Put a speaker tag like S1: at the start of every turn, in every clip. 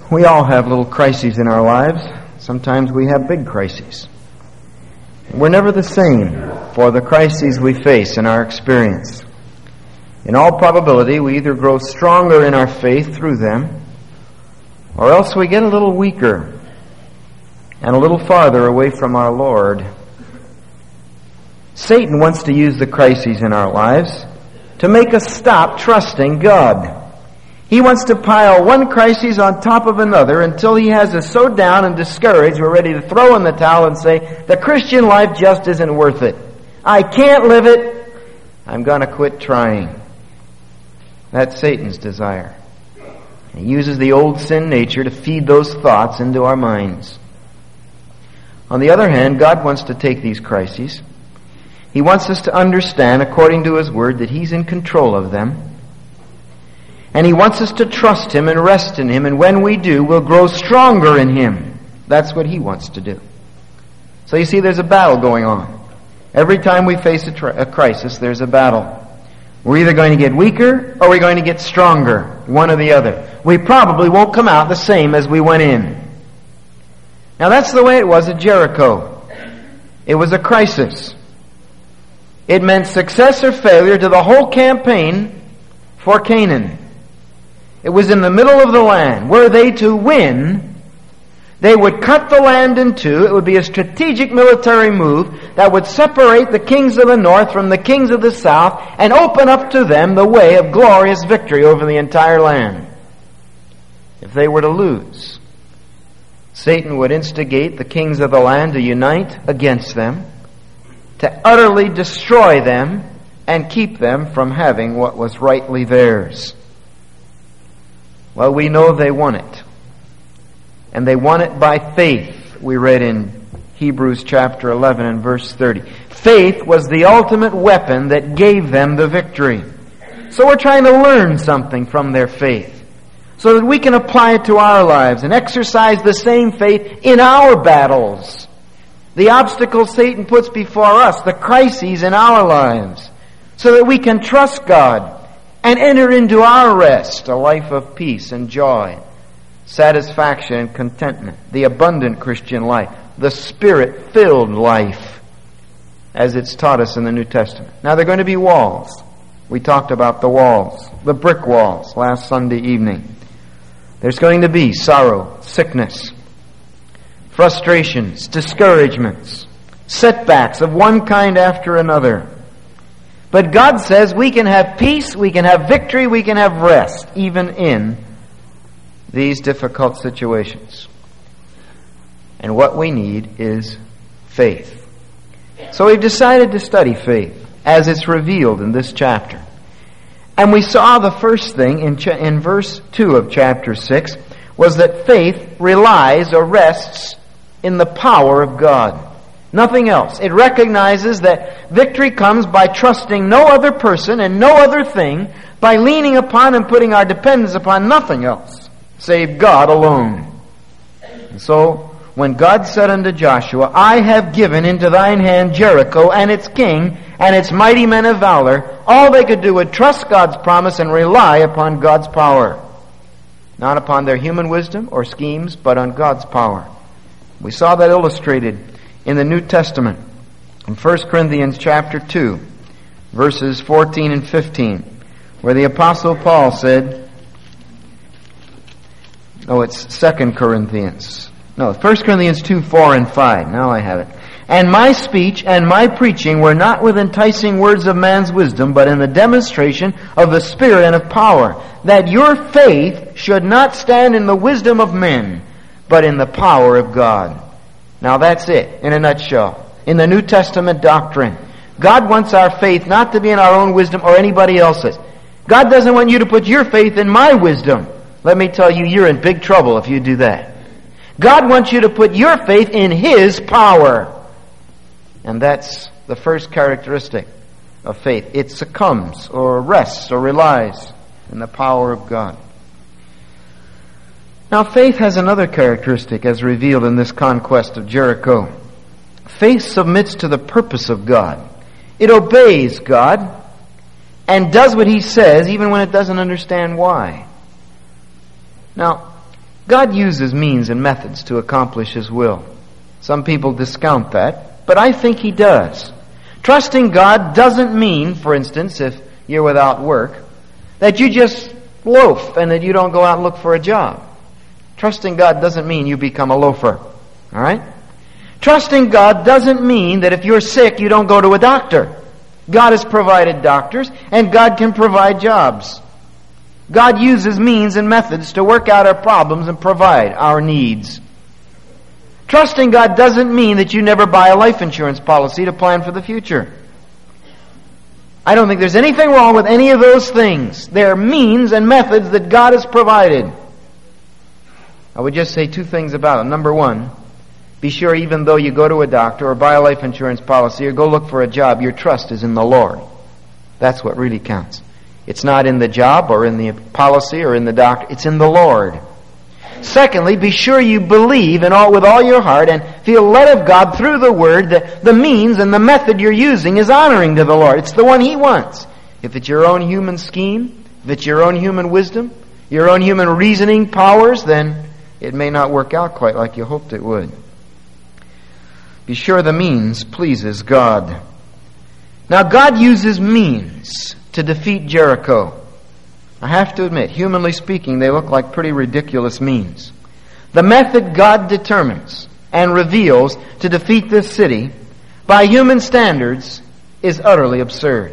S1: We all have little crises in our lives. Sometimes we have big crises. We're never the same for the crises we face in our experience. In all probability, we either grow stronger in our faith through them, or else we get a little weaker and a little farther away from our Lord. Satan wants to use the crises in our lives to make us stop trusting God. He wants to pile one crisis on top of another until he has us so down and discouraged we're ready to throw in the towel and say, the Christian life just isn't worth it. I can't live it. I'm going to quit trying. That's Satan's desire. He uses the old sin nature to feed those thoughts into our minds. On the other hand, God wants to take these crises. He wants us to understand, according to His Word, that He's in control of them. And He wants us to trust Him and rest in Him. And when we do, we'll grow stronger in Him. That's what He wants to do. So you see, there's a battle going on. Every time we face a crisis, there's a battle. We're either going to get weaker or we're going to get stronger. One or the other. We probably won't come out the same as we went in. Now that's the way it was at Jericho. It was a crisis. It meant success or failure to the whole campaign for Canaan. It was in the middle of the land. Were they to win, they would cut the land in two. It would be a strategic military move that would separate the kings of the north from the kings of the south and open up to them the way of glorious victory over the entire land. If they were to lose, Satan would instigate the kings of the land to unite against them, to utterly destroy them and keep them from having what was rightly theirs. Well, we know they won it. And they won it by faith, we read in Hebrews chapter 11 and verse 30. Faith was the ultimate weapon that gave them the victory. So we're trying to learn something from their faith so that we can apply it to our lives and exercise the same faith in our battles. The obstacles Satan puts before us, the crises in our lives, so that we can trust God and enter into our rest, a life of peace and joy, satisfaction and contentment, the abundant Christian life, the Spirit-filled life, as it's taught us in the New Testament. Now, there are going to be walls. We talked about the walls, the brick walls, last Sunday evening. There's going to be sorrow, sickness, frustrations, discouragements, setbacks of one kind after another. But God says we can have peace, we can have victory, we can have rest, even in these difficult situations. And what we need is faith. So we've decided to study faith as it's revealed in this chapter. And we saw the first thing in verse 2 of chapter 6 was that faith relies or rests in the power of God. Nothing else. It recognizes that victory comes by trusting no other person and no other thing, by leaning upon and putting our dependence upon nothing else save God alone. And so, when God said unto Joshua, I have given into thine hand Jericho and its king and its mighty men of valor, all they could do would trust God's promise and rely upon God's power. Not upon their human wisdom or schemes, but on God's power. We saw that illustrated in the New Testament, in 1 Corinthians chapter 2, verses 14 and 15, where the Apostle Paul said, it's 2 Corinthians. 1 Corinthians 2, 4 and 5. Now I have it. And my speech and my preaching were not with enticing words of man's wisdom, but in the demonstration of the Spirit and of power, that your faith should not stand in the wisdom of men, but in the power of God. Now that's it, in a nutshell. In the New Testament doctrine, God wants our faith not to be in our own wisdom or anybody else's. God doesn't want you to put your faith in my wisdom. Let me tell you, you're in big trouble if you do that. God wants you to put your faith in His power. And that's the first characteristic of faith. It succumbs or rests or relies in the power of God. Now, faith has another characteristic as revealed in this conquest of Jericho. Faith submits to the purpose of God. It obeys God and does what He says even when it doesn't understand why. Now, God uses means and methods to accomplish His will. Some people discount that, but I think He does. Trusting God doesn't mean, for instance, if you're without work, that you just loaf and that you don't go out and look for a job. Trusting God doesn't mean you become a loafer. All right? Trusting God doesn't mean that if you're sick, you don't go to a doctor. God has provided doctors, and God can provide jobs. God uses means and methods to work out our problems and provide our needs. Trusting God doesn't mean that you never buy a life insurance policy to plan for the future. I don't think there's anything wrong with any of those things. They're means and methods that God has provided. I would just say two things about them. Number one, be sure even though you go to a doctor or buy a life insurance policy or go look for a job, your trust is in the Lord. That's what really counts. It's not in the job or in the policy or in the doctor. It's in the Lord. Secondly, be sure you believe with all your heart and feel led of God through the Word that the means and the method you're using is honoring to the Lord. It's the one He wants. If it's your own human scheme, if it's your own human wisdom, your own human reasoning powers, then it may not work out quite like you hoped it would. Be sure the means pleases God. Now, God uses means to defeat Jericho. I have to admit, humanly speaking, they look like pretty ridiculous means. The method God determines and reveals to defeat this city by human standards is utterly absurd.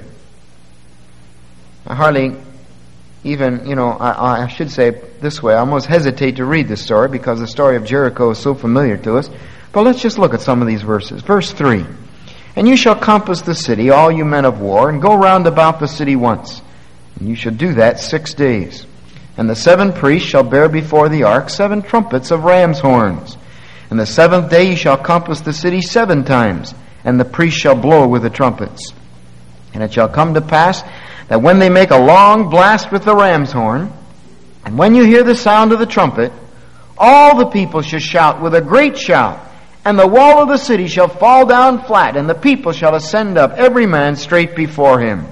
S1: I hardly even, I should say it this way, I almost hesitate to read this story because the story of Jericho is so familiar to us. But let's just look at some of these verses. Verse 3. And you shall compass the city, all you men of war, and go round about the city once. And you shall do that 6 days. And the 7 priests shall bear before the ark 7 trumpets of ram's horns. And the 7th day you shall compass the city 7 times, and the priests shall blow with the trumpets. And it shall come to pass that when they make a long blast with the ram's horn, and when you hear the sound of the trumpet, all the people shall shout with a great shout, and the wall of the city shall fall down flat, and the people shall ascend up, every man straight before him.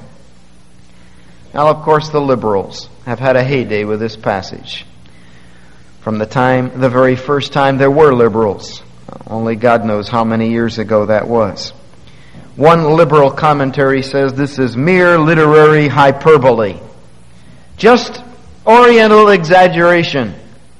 S1: Now, of course, the liberals have had a heyday with this passage. From the very first time there were liberals. Only God knows how many years ago that was. One liberal commentary says this is mere literary hyperbole. Just Oriental exaggeration.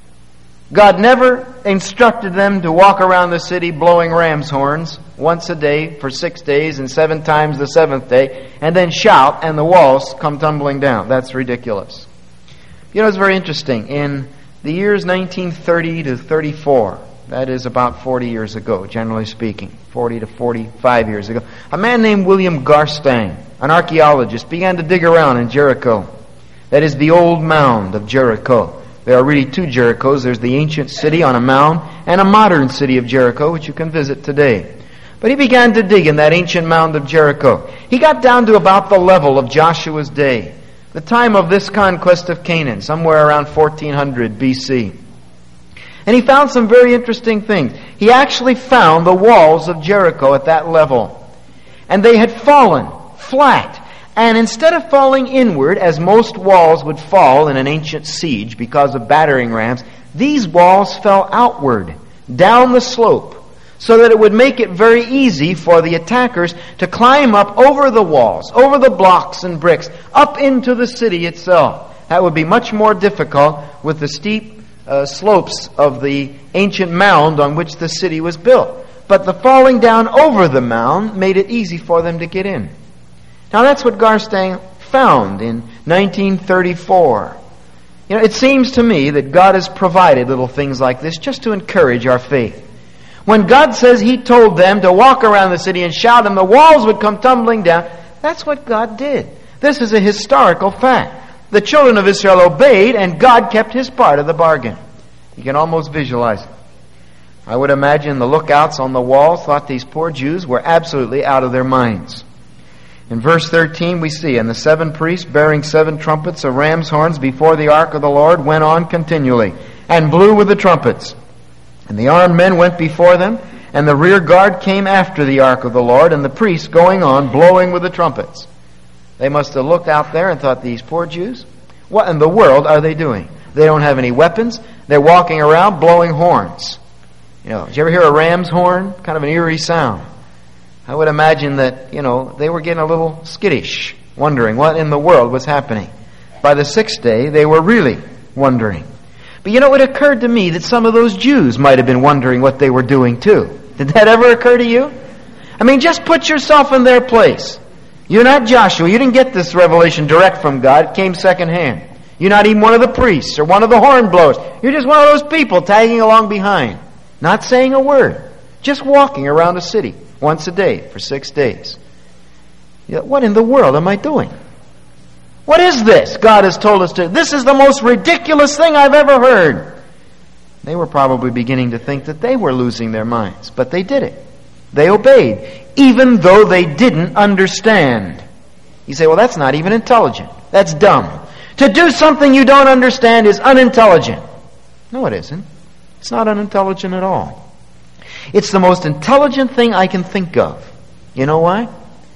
S1: God never instructed them to walk around the city blowing ram's horns once a day for 6 days and 7 times the 7th day and then shout and the walls come tumbling down. That's ridiculous. It's very interesting. In the years 1930 to 34, that is about 40 years ago, generally speaking, 40 to 45 years ago, a man named William Garstang, an archaeologist, began to dig around in Jericho. That is the old mound of Jericho. There are really 2 Jerichos. There's the ancient city on a mound and a modern city of Jericho, which you can visit today. But he began to dig in that ancient mound of Jericho. He got down to about the level of Joshua's day, the time of this conquest of Canaan, somewhere around 1400 BC. And he found some very interesting things. He actually found the walls of Jericho at that level. And they had fallen flat. And instead of falling inward, as most walls would fall in an ancient siege because of battering rams, these walls fell outward, down the slope, so that it would make it very easy for the attackers to climb up over the walls, over the blocks and bricks, up into the city itself. That would be much more difficult with the steep slopes of the ancient mound on which the city was built. But the falling down over the mound made it easy for them to get in. Now that's what Garstang found in 1934. It seems to me that God has provided little things like this just to encourage our faith. When God says He told them to walk around the city and shout and the walls would come tumbling down, that's what God did. This is a historical fact. The children of Israel obeyed and God kept His part of the bargain. You can almost visualize it. I would imagine the lookouts on the walls thought these poor Jews were absolutely out of their minds. In verse 13 we see, and the 7 priests bearing 7 trumpets of ram's horns before the ark of the Lord went on continually, and blew with the trumpets. And the armed men went before them, and the rear guard came after the ark of the Lord, and the priests going on, blowing with the trumpets. They must have looked out there and thought, these poor Jews, what in the world are they doing? They don't have any weapons. They're walking around blowing horns. Did you ever hear a ram's horn? Kind of an eerie sound. I would imagine that, they were getting a little skittish, wondering what in the world was happening. By the sixth day, they were really wondering. But it occurred to me that some of those Jews might have been wondering what they were doing too. Did that ever occur to you? Just put yourself in their place. You're not Joshua. You didn't get this revelation direct from God. It came secondhand. You're not even one of the priests or one of the horn blowers. You're just one of those people tagging along behind, not saying a word, just walking around a city once a day for 6 days. What in the world am I doing? What is this God has told us to? This is the most ridiculous thing I've ever heard. They were probably beginning to think that they were losing their minds, but they did it. They obeyed, even though they didn't understand. You say, well, that's not even intelligent. That's dumb. To do something you don't understand is unintelligent. No, it isn't. It's not unintelligent at all. It's the most intelligent thing I can think of. You know why?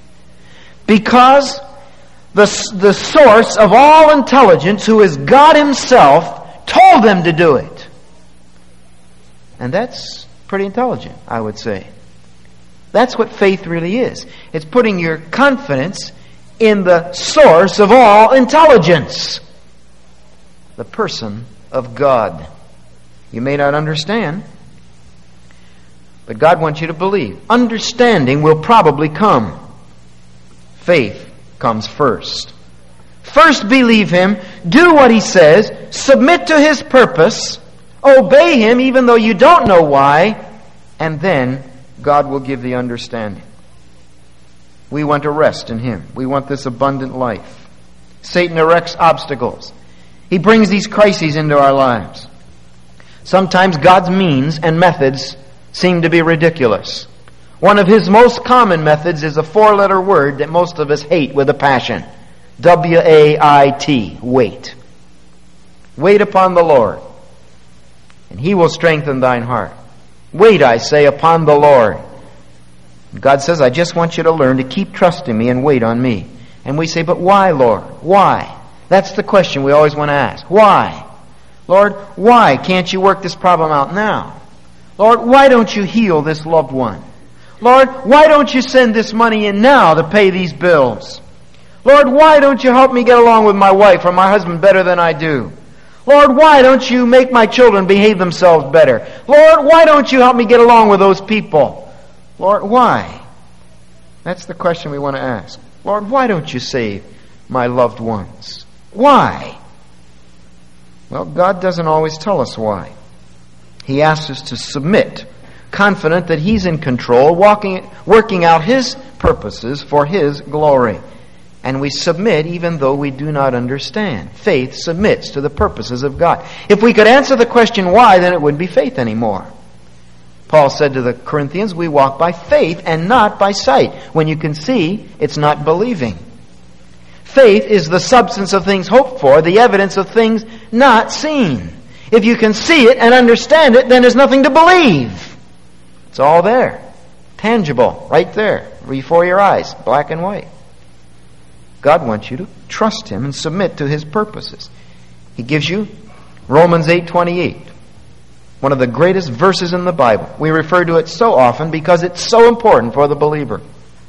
S1: Because the source of all intelligence, who is God Himself, told them to do it. And that's pretty intelligent, I would say. That's what faith really is. It's putting your confidence in the source of all intelligence, the person of God. You may not understand, but God wants you to believe. Understanding will probably come. Faith comes first. First believe Him, do what He says, submit to His purpose, obey Him even though you don't know why, and then God will give the understanding. We want to rest in Him. We want this abundant life. Satan erects obstacles. He brings these crises into our lives. Sometimes God's means and methods seem to be ridiculous. One of His most common methods is a 4-letter word that most of us hate with a passion. W-A-I-T. Wait. Wait upon the Lord, and He will strengthen thine heart. Wait, I say, upon the Lord. God says, I just want you to learn to keep trusting me and wait on me. And we say, but why, Lord? Why? That's the question we always want to ask. Why? Lord, why can't you work this problem out now? Lord, why don't you heal this loved one? Lord, why don't you send this money in now to pay these bills? Lord, why don't you help me get along with my wife or my husband better than I do? Lord, why don't you make my children behave themselves better? Lord, why don't you help me get along with those people? Lord, why? That's the question we want to ask. Lord, why don't you save my loved ones? Why? Well, God doesn't always tell us why. He asks us to submit, confident that He's in control, working out His purposes for His glory. And we submit even though we do not understand. Faith submits to the purposes of God. If we could answer the question why, then it wouldn't be faith anymore. Paul said to the Corinthians, we walk by faith and not by sight. When you can see, it's not believing. Faith is the substance of things hoped for, the evidence of things not seen. If you can see it and understand it, then there's nothing to believe. It's all there. Tangible, right there, before your eyes, black and white. God wants you to trust Him and submit to His purposes. He gives you Romans 8:28, one of the greatest verses in the Bible. We refer to it so often because it's so important for the believer.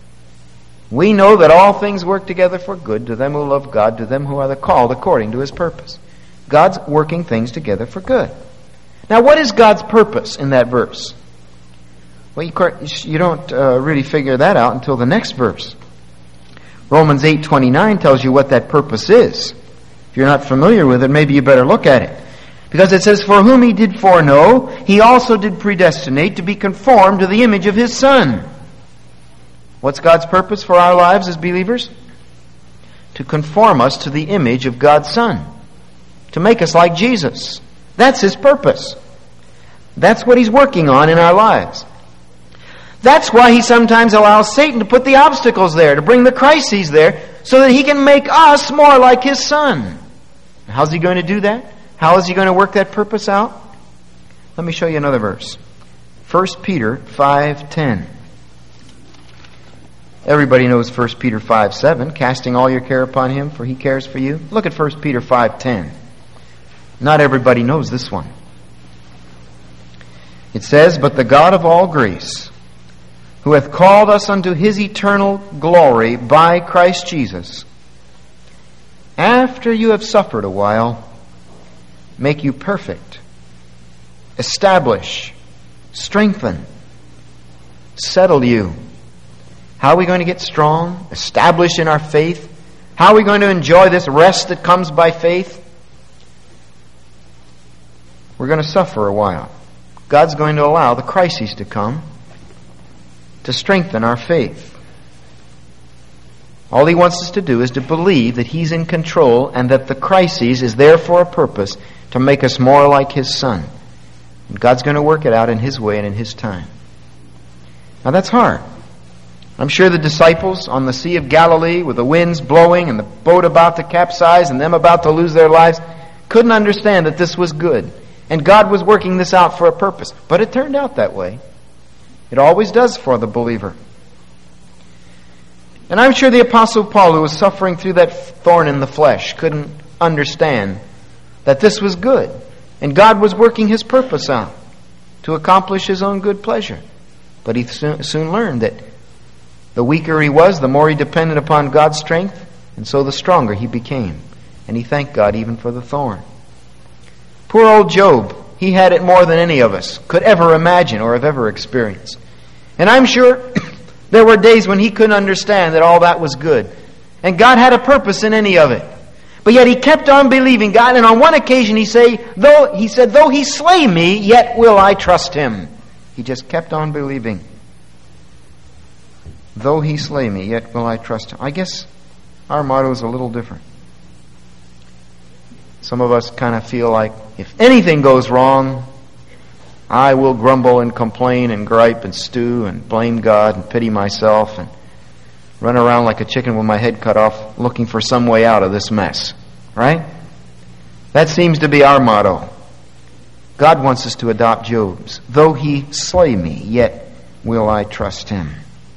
S1: We know that all things work together for good to them who love God, to them who are the called according to His purpose. God's working things together for good. Now, what is God's purpose in that verse? Well, you don't really figure that out until the next verse. Romans 8:29 tells you what that purpose is. If you're not familiar with it, maybe you better look at it. Because it says, for whom He did foreknow, He also did predestinate to be conformed to the image of His Son. What's God's purpose for our lives as believers? To conform us to the image of God's Son. To make us like Jesus. That's His purpose. That's what He's working on in our lives. That's why He sometimes allows Satan to put the obstacles there, to bring the crises there, so that he can make us more like His Son. How's He going to do that? How is He going to work that purpose out? Let me show you another verse. 1 Peter 5:10. Everybody knows 1 Peter 5:7, casting all your care upon Him, for He cares for you. Look at 1 Peter 5:10. Not everybody knows this one. It says, "But the God of all grace, who hath called us unto his eternal glory by Christ Jesus, after you have suffered a while, make you perfect, establish, strengthen, settle you." How are we going to get strong, established in our faith? How are we going to enjoy this rest that comes by faith? We're going to suffer a while. God's going to allow the crises to come to strengthen our faith. All He wants us to do is to believe that He's in control and that the crisis is there for a purpose, to make us more like His Son. And God's going to work it out in His way and in His time. Now that's hard. I'm sure the disciples on the Sea of Galilee, with the winds blowing and the boat about to capsize and them about to lose their lives, couldn't understand that this was good. And God was working this out for a purpose. But it turned out that way. It always does for the believer. And I'm sure the Apostle Paul, who was suffering through that thorn in the flesh, couldn't understand that this was good. And God was working His purpose out to accomplish His own good pleasure. But he soon learned that the weaker he was, the more he depended upon God's strength, and so the stronger he became. And he thanked God even for the thorn. Poor old Job, he had it more than any of us could ever imagine or have ever experienced. And I'm sure there were days when he couldn't understand that all that was good. And God had a purpose in any of it. But yet he kept on believing God, and on one occasion he said, though he slay me, yet will I trust him. He just kept on believing. Though he slay me, yet will I trust him. I guess our motto is a little different. Some of us kind of feel like, if anything goes wrong, I will grumble and complain and gripe and stew and blame God and pity myself and run around like a chicken with my head cut off looking for some way out of this mess. Right? That seems to be our motto. God wants us to adopt Job's. Though he slay me, yet will I trust him.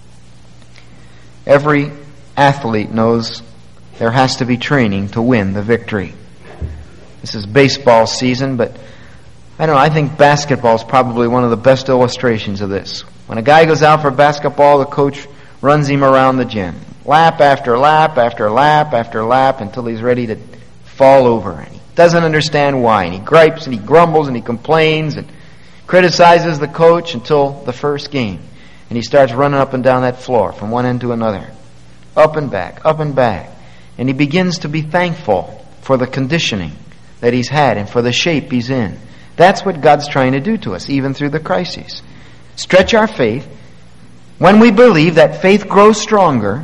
S1: Every athlete knows there has to be training to win the victory. This is baseball season, but I think basketball is probably one of the best illustrations of this. When a guy goes out for basketball, the coach runs him around the gym. Lap after lap after lap after lap until he's ready to fall over. And he doesn't understand why. And he gripes and he grumbles and he complains and criticizes the coach until the first game. And he starts running up and down that floor from one end to another. Up and back, up and back. And he begins to be thankful for the conditioning that he's had and for the shape he's in. That's what God's trying to do to us, even through the crises. Stretch our faith. When we believe, that faith grows stronger,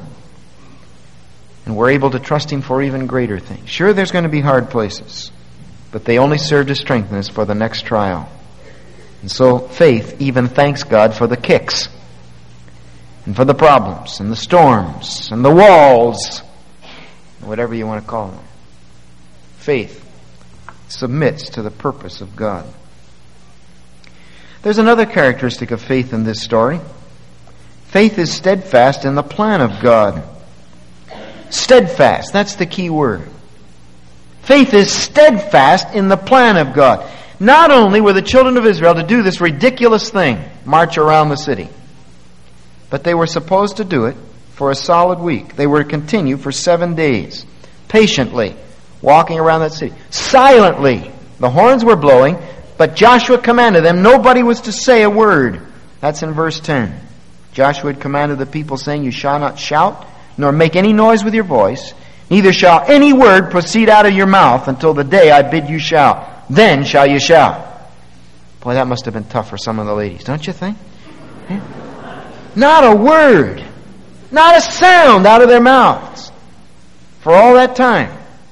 S1: and we're able to trust Him for even greater things. Sure, there's going to be hard places, but they only serve to strengthen us for the next trial. And so faith even thanks God for the kicks, and for the problems, and the storms, and the walls, whatever you want to call them. Faith submits to the purpose of God. There's another characteristic of faith in this story. Faith is steadfast in the plan of God. Steadfast, that's the key word. Faith is steadfast in the plan of God. Not only were the children of Israel to do this ridiculous thing, march around the city, but they were supposed to do it for a solid week. They were to continue for 7 days, patiently, walking around that city. Silently. The horns were blowing, but Joshua commanded them, nobody was to say a word. That's in verse 10. Joshua had commanded the people, saying, you shall not shout, nor make any noise with your voice, neither shall any word proceed out of your mouth until the day I bid you shout. Then shall you shout. Boy, that must have been tough for some of the ladies, don't you think? Yeah. Not a word, not a sound out of their mouths for all that time.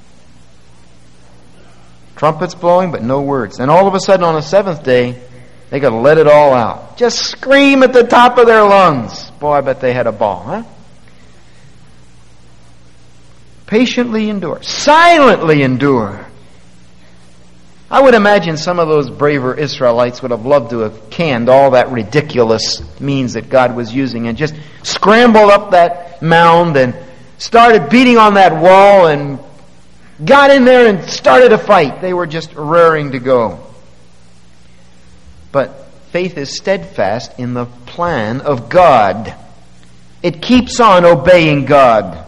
S1: Trumpets blowing, but no words. And all of a sudden on the 7th day, they got to let it all out. Just scream at the top of their lungs. Boy, I bet they had a ball, huh? Patiently endure. Silently endure. I would imagine some of those braver Israelites would have loved to have canned all that ridiculous means that God was using and just scrambled up that mound and started beating on that wall and got in there and started a fight. They were just raring to go. But faith is steadfast in the plan of God. It keeps on obeying God.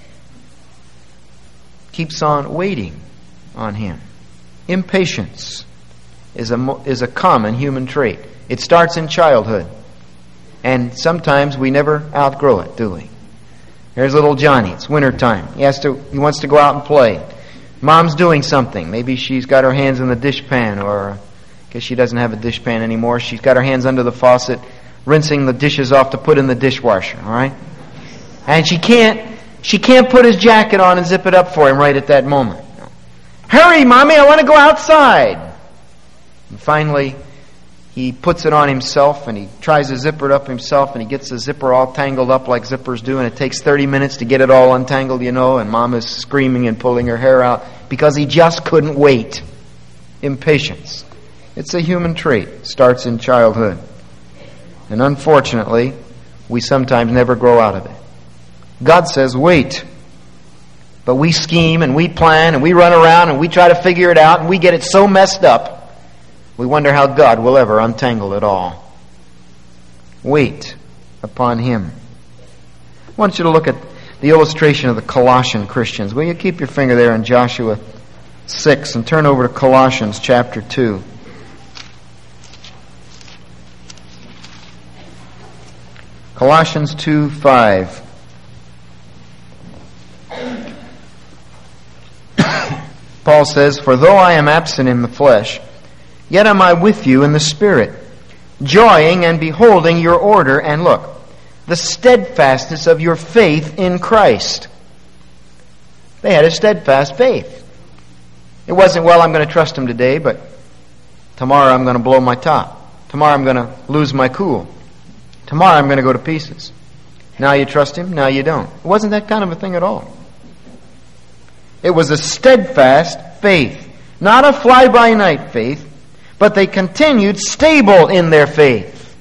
S1: Keeps on waiting on Him. Impatience is a common human trait. It starts in childhood. And sometimes we never outgrow it, do we? There's little Johnny. It's wintertime. He wants to go out and play. Mom's doing something. Maybe she's got her hands in the dishpan, or I guess she doesn't have a dishpan anymore. She's got her hands under the faucet, rinsing the dishes off to put in the dishwasher, all right? And she can't put his jacket on and zip it up for him right at that moment. Hurry, Mommy, I want to go outside. And finally, he puts it on himself, and he tries to zipper it up himself, and he gets the zipper all tangled up like zippers do, and it takes 30 minutes to get it all untangled, and Mom is screaming and pulling her hair out because he just couldn't wait. Impatience. It's a human trait. It starts in childhood. And unfortunately, we sometimes never grow out of it. God says, wait. But we scheme and we plan and we run around and we try to figure it out, and we get it so messed up, we wonder how God will ever untangle it all. Wait upon Him. I want you to look at the illustration of the Colossian Christians. Will you keep your finger there in Joshua 6 and turn over to Colossians chapter 2. Colossians 2:5. Paul says, "For though I am absent in the flesh, yet am I with you in the Spirit, joying and beholding your order and," look, "the steadfastness of your faith in Christ." They had a steadfast faith. It wasn't, well, I'm going to trust Him today, but tomorrow I'm going to blow my top. Tomorrow I'm going to lose my cool. Tomorrow I'm going to go to pieces. Now you trust Him, now you don't. It wasn't that kind of a thing at all. It was a steadfast faith. Not a fly-by-night faith, but they continued stable in their faith.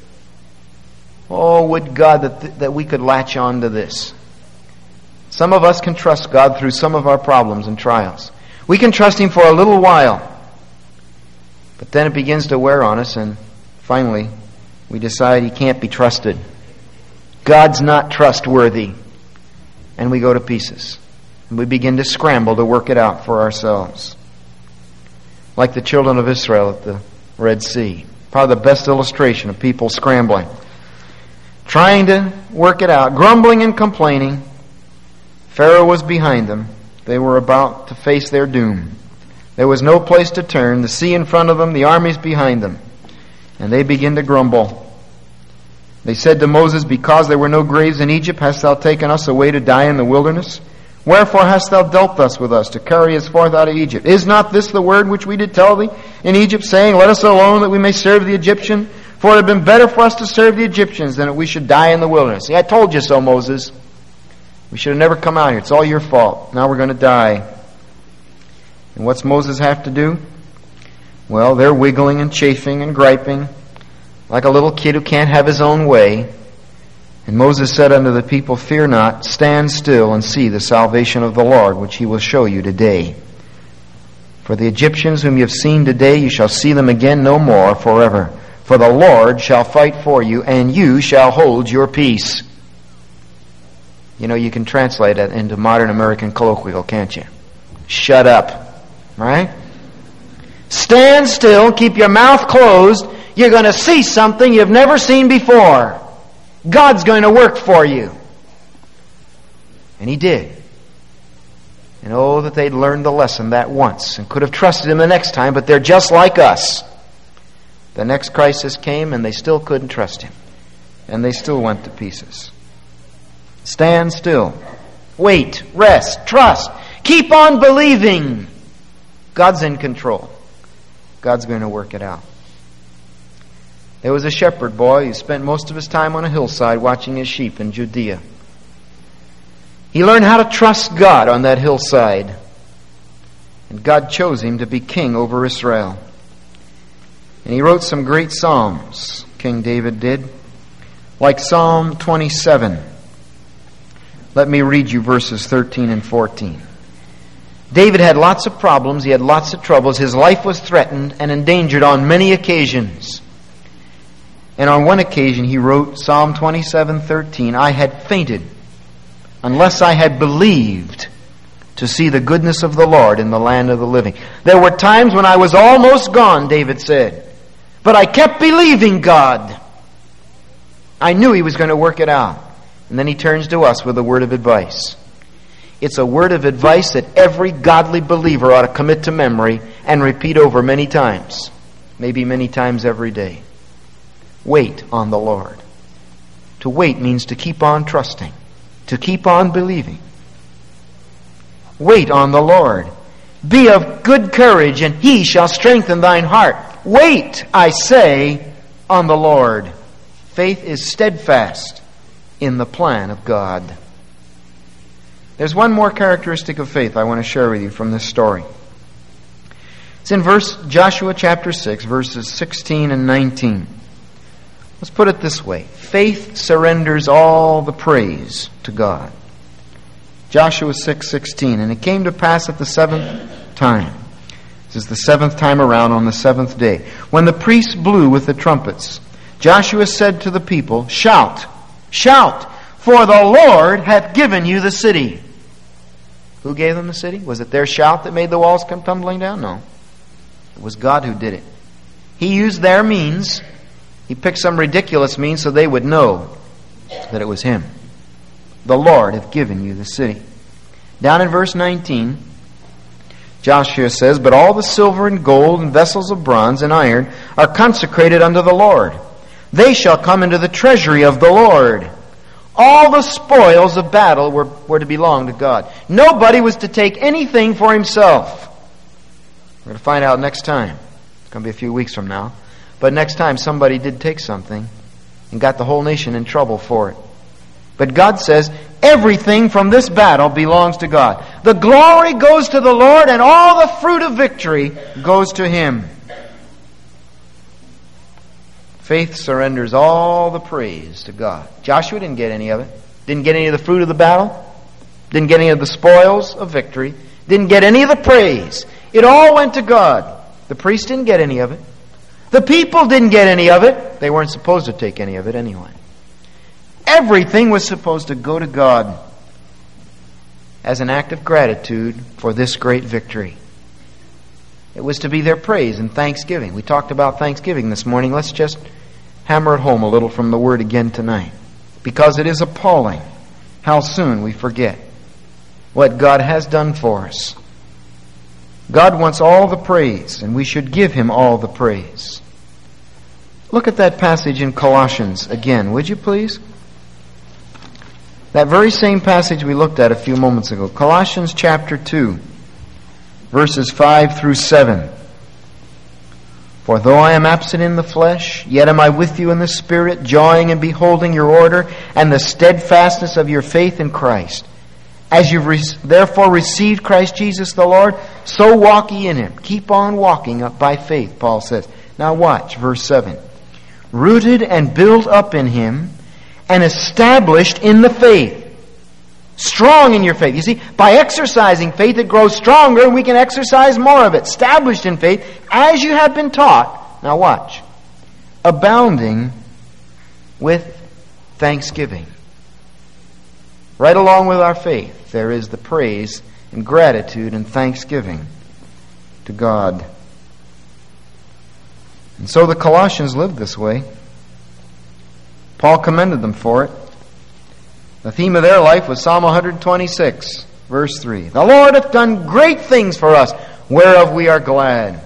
S1: Oh, would God that we could latch on to this. Some of us can trust God through some of our problems and trials. We can trust Him for a little while, but then it begins to wear on us, and finally we decide He can't be trusted. God's not trustworthy, and we go to pieces. And we begin to scramble to work it out for ourselves. Like the children of Israel at the Red Sea. Probably the best illustration of people scrambling. Trying to work it out, grumbling and complaining. Pharaoh was behind them. They were about to face their doom. There was no place to turn. The sea in front of them, the armies behind them. And they begin to grumble. They said to Moses, "Because there were no graves in Egypt, hast thou taken us away to die in the wilderness? Wherefore hast thou dealt thus with us, to carry us forth out of Egypt? Is not this the word which we did tell thee in Egypt, saying, Let us alone, that we may serve the Egyptian? For it had been better for us to serve the Egyptians than that we should die in the wilderness." See, I told you so, Moses. We should have never come out here. It's all your fault. Now we're going to die. And what's Moses have to do? Well, they're wiggling and chafing and griping like a little kid who can't have his own way. And Moses said unto the people, "Fear not, stand still and see the salvation of the Lord, which He will show you today. For the Egyptians whom you have seen today, you shall see them again no more forever. For the Lord shall fight for you, and you shall hold your peace." You know, you can translate that into modern American colloquial, can't you? Shut up. Right? Stand still, keep your mouth closed. You're going to see something you've never seen before. God's going to work for you. And He did. And oh, that they'd learned the lesson that once and could have trusted Him the next time, but they're just like us. The next crisis came and they still couldn't trust Him. And they still went to pieces. Stand still. Wait, rest, trust. Keep on believing. God's in control. God's going to work it out. There was a shepherd boy who spent most of his time on a hillside watching his sheep in Judea. He learned how to trust God on that hillside. And God chose him to be king over Israel. And he wrote some great psalms, King David did, like Psalm 27. Let me read you verses 13 and 14. David had lots of problems. He had lots of troubles. His life was threatened and endangered on many occasions. And on one occasion he wrote Psalm 27:13, I had fainted unless I had believed to see the goodness of the Lord in the land of the living. There were times when I was almost gone, David said, but I kept believing God. I knew He was going to work it out. And then he turns to us with a word of advice. It's a word of advice that every godly believer ought to commit to memory and repeat over many times. Maybe many times every day. Wait on the Lord. To wait means to keep on trusting. To keep on believing. Wait on the Lord. Be of good courage, and He shall strengthen thine heart. Wait, I say, on the Lord. Faith is steadfast in the plan of God. There's one more characteristic of faith I want to share with you from this story. It's in Joshua chapter 6, verses 16 and 19. Let's put it this way. Faith surrenders all the praise to God. Joshua 6:16. And it came to pass at the seventh time. This is the seventh time around on the seventh day. When the priests blew with the trumpets, Joshua said to the people, Shout, shout, for the Lord hath given you the city. Who gave them the city? Was it their shout that made the walls come tumbling down? No. It was God who did it. He used their means. He picked some ridiculous means so they would know that it was Him. The Lord hath given you the city. Down in verse 19, Joshua says, But all the silver and gold and vessels of bronze and iron are consecrated unto the Lord. They shall come into the treasury of the Lord. All the spoils of battle were to belong to God. Nobody was to take anything for himself. We're going to find out next time. It's going to be a few weeks from now. But next time somebody did take something and got the whole nation in trouble for it. But God says, everything from this battle belongs to God. The glory goes to the Lord, and all the fruit of victory goes to Him. Faith surrenders all the praise to God. Joshua didn't get any of it. Didn't get any of the fruit of the battle. Didn't get any of the spoils of victory. Didn't get any of the praise. It all went to God. The priest didn't get any of it. The people didn't get any of it. They weren't supposed to take any of it anyway. Everything was supposed to go to God as an act of gratitude for this great victory. It was to be their praise and thanksgiving. We talked about thanksgiving this morning. Let's just hammer it home a little from the Word again tonight. Because it is appalling how soon we forget what God has done for us. God wants all the praise, and we should give Him all the praise. Look at that passage in Colossians again, would you please? That very same passage we looked at a few moments ago. Colossians chapter 2, verses 5 through 7. For though I am absent in the flesh, yet am I with you in the Spirit, joying and beholding your order and the steadfastness of your faith in Christ. As you therefore received Christ Jesus the Lord, so walk ye in Him. Keep on walking up by faith, Paul says. Now watch, verse 7. Rooted and built up in Him, and established in the faith. Strong in your faith. You see, by exercising faith, it grows stronger, and we can exercise more of it. Established in faith, as you have been taught. Now watch. Abounding with thanksgiving. Right along with our faith, there is the praise and gratitude and thanksgiving to God. And so the Colossians lived this way. Paul commended them for it. The theme of their life was Psalm 126, verse 3. The Lord hath done great things for us, whereof we are glad.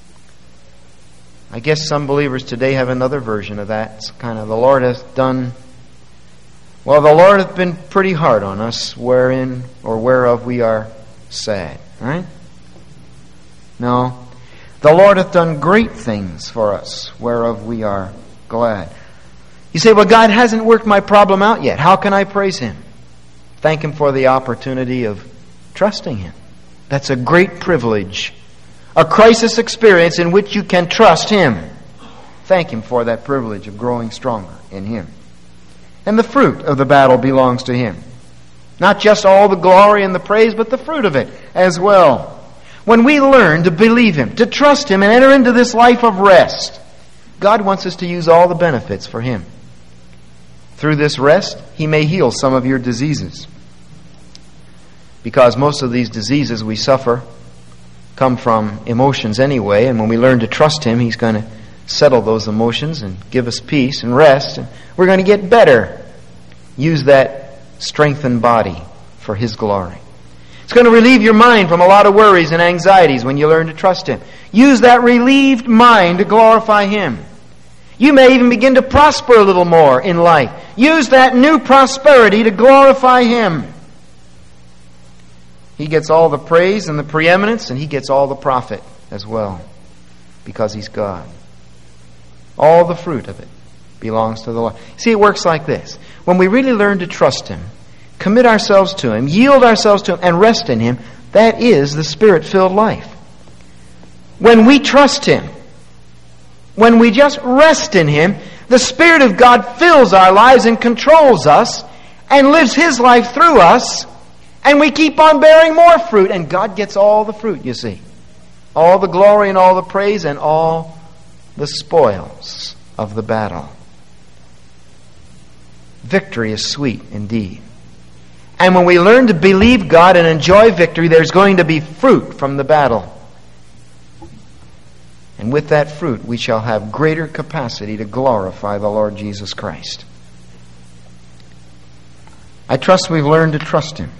S1: I guess some believers today have another version of that. It's kind of, the Lord hath done... Well, the Lord hath been pretty hard on us, wherein or whereof we are sad. Right? No. The Lord hath done great things for us, whereof we are glad. You say, well, God hasn't worked my problem out yet. How can I praise Him? Thank Him for the opportunity of trusting Him. That's a great privilege. A crisis experience in which you can trust Him. Thank Him for that privilege of growing stronger in Him. And the fruit of the battle belongs to Him. Not just all the glory and the praise, but the fruit of it as well. When we learn to believe Him, to trust Him, and enter into this life of rest, God wants us to use all the benefits for Him. Through this rest, He may heal some of your diseases. Because most of these diseases we suffer come from emotions anyway, and when we learn to trust Him, He's going to settle those emotions and give us peace and rest, and we're going to get better. Use that strengthened body for His glory. It's going to relieve your mind from a lot of worries and anxieties when you learn to trust Him. Use that relieved mind to glorify Him. You may even begin to prosper a little more in life. Use that new prosperity to glorify Him. He gets all the praise and the preeminence, and He gets all the profit as well, because He's God. All the fruit of it belongs to the Lord. See, it works like this. When we really learn to trust Him, commit ourselves to Him, yield ourselves to Him, and rest in Him, that is the Spirit-filled life. When we trust Him, when we just rest in Him, the Spirit of God fills our lives and controls us and lives His life through us, and we keep on bearing more fruit, and God gets all the fruit, you see. All the glory and all the praise and all the spoils of the battle. Victory is sweet indeed. And when we learn to believe God and enjoy victory, there's going to be fruit from the battle. And with that fruit, we shall have greater capacity to glorify the Lord Jesus Christ. I trust we've learned to trust Him.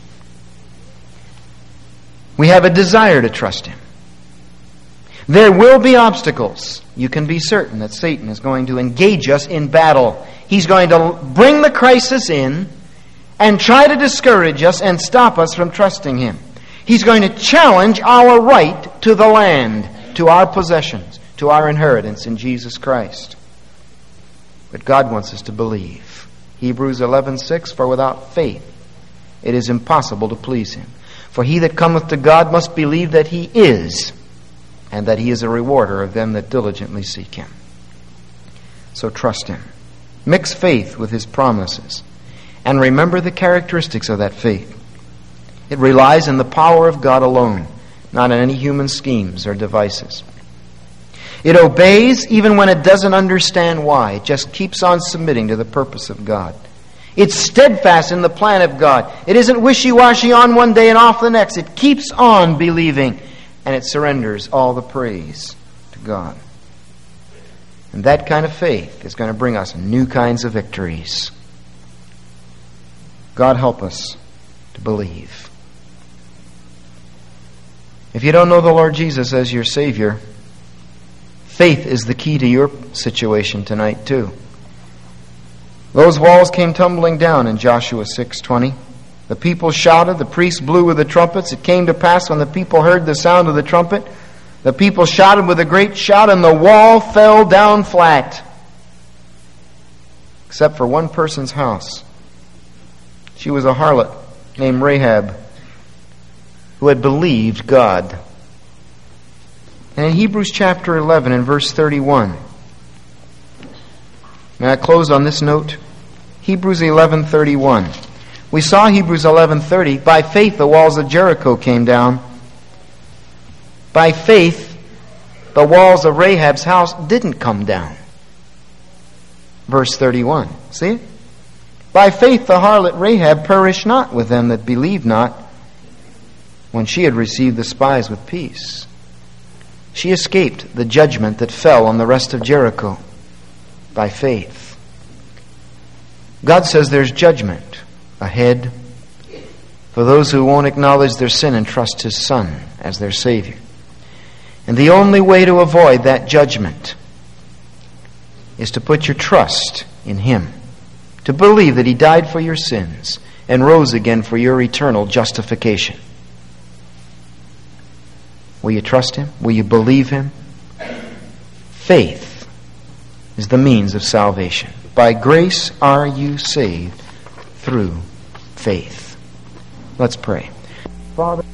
S1: We have a desire to trust Him. There will be obstacles. You can be certain that Satan is going to engage us in battle. He's going to bring the crisis in and try to discourage us and stop us from trusting Him. He's going to challenge our right to the land, to our possessions, to our inheritance in Jesus Christ. But God wants us to believe. Hebrews 11:6, for without faith it is impossible to please Him. For he that cometh to God must believe that He is, and that He is a rewarder of them that diligently seek Him. So trust Him. Mix faith with His promises. And remember the characteristics of that faith. It relies on the power of God alone, not on any human schemes or devices. It obeys even when it doesn't understand why. It just keeps on submitting to the purpose of God. It's steadfast in the plan of God. It isn't wishy-washy on one day and off the next. It keeps on believing, and it surrenders all the praise to God. And that kind of faith is going to bring us new kinds of victories. God help us to believe. If you don't know the Lord Jesus as your Savior, faith is the key to your situation tonight too. Those walls came tumbling down in Joshua 6:20. The people shouted, the priests blew with the trumpets. It came to pass when the people heard the sound of the trumpet, the people shouted with a great shout, and the wall fell down flat. Except for one person's house. She was a harlot named Rahab, who had believed God. And in Hebrews chapter 11 and verse 31, may I close on this note? Hebrews 11:31. We saw Hebrews 11:30. By faith the walls of Jericho came down. By faith the walls of Rahab's house didn't come down. Verse 31. See it? By faith the harlot Rahab perished not with them that believed not, when she had received the spies with peace. She escaped the judgment that fell on the rest of Jericho by faith. God says there's judgment ahead for those who won't acknowledge their sin and trust His Son as their Savior. And the only way to avoid that judgment is to put your trust in Him, to believe that He died for your sins and rose again for your eternal justification. Will you trust Him? Will you believe Him? Faith is the means of salvation. By grace are you saved through faith. Let's pray. Father,